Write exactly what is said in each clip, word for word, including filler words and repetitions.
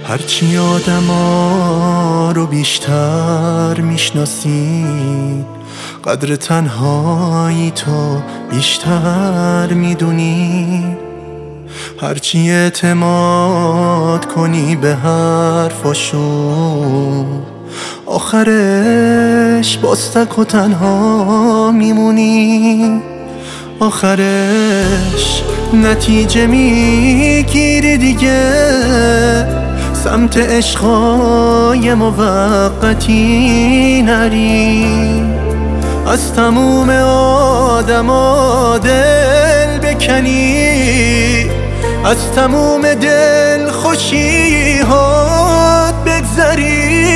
هرچی آدما رو بیشتر میشناسی، قدر تنهایی تو بیشتر میدونی. هرچی اعتماد کنی به حرفاشون، آخرش باز تک و تنها میمونی. آخرش نتیجه میگیری دیگه، سمت عشقای موقتی نری. از تموم آدما دل بکنی، از تموم دل خوشی هات بگذری.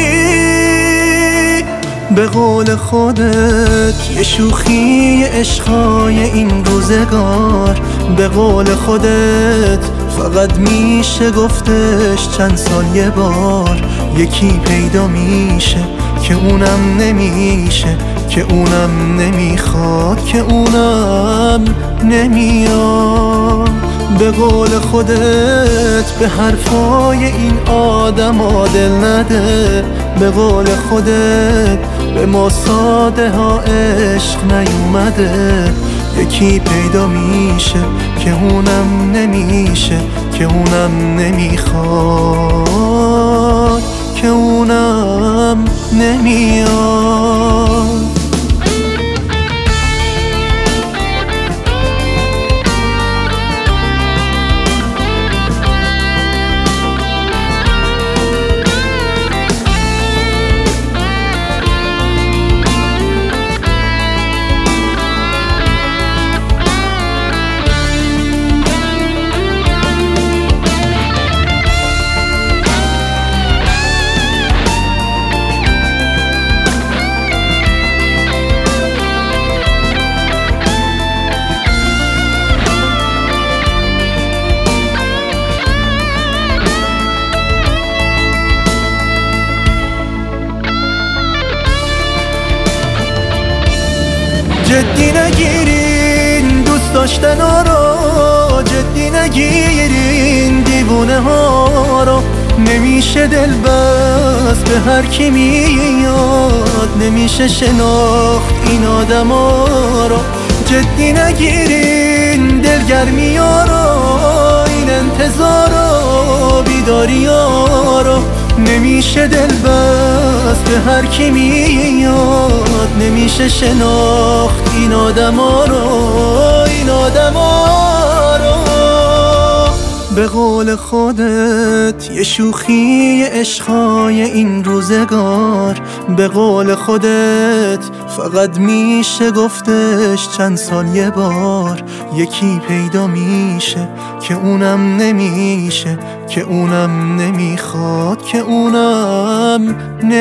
به قول خودت یه شوخی عشقای این روزگار، به قول خودت فقط میشه گفتش چند سال یه بار. یکی پیدا میشه که اونم نمیشه، که اونم نمیخواد، که اونم نمیاد. به قول خودت به حرفای این آدم دل نده، به قول خودت به ما ساده ها عشق نیومده. یکی پیدا میشه که اونم نمیشه، که اونم نمیخواد، که اونم نمیاد. جدی نگیرین دوست داشتن ها رو، جدی نگیرین دیوونه ها رو. نمیشه دل بست به هر کی میاد، نمیشه شناخت این آدم ها رو. جدی نگیرین دلگرمی ها رو، این انتظار و بیداری ها رو. نمیشه دل بست به هر کی میاد، نمیشه شناخت این آدم ها رو، این آدم ها رو. به قول خودت یه شوخی عشقای این روزگار، به قول خودت فقط میشه گفتش چند سال یه بار. یکی پیدا میشه که اونم نمیشه، که اونم نمیخواد، که اونم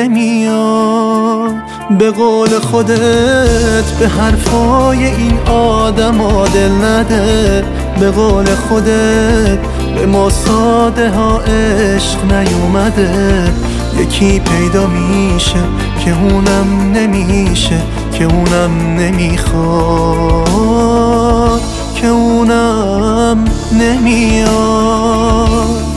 نمیاد. به قول خودت به حرفای این آدم دل نده، به قول خودت به ما ساده ها عشق نیومده. یکی پیدا میشه که اونم نمیشه، که اونم نمیخواد، که اونم نمیاد.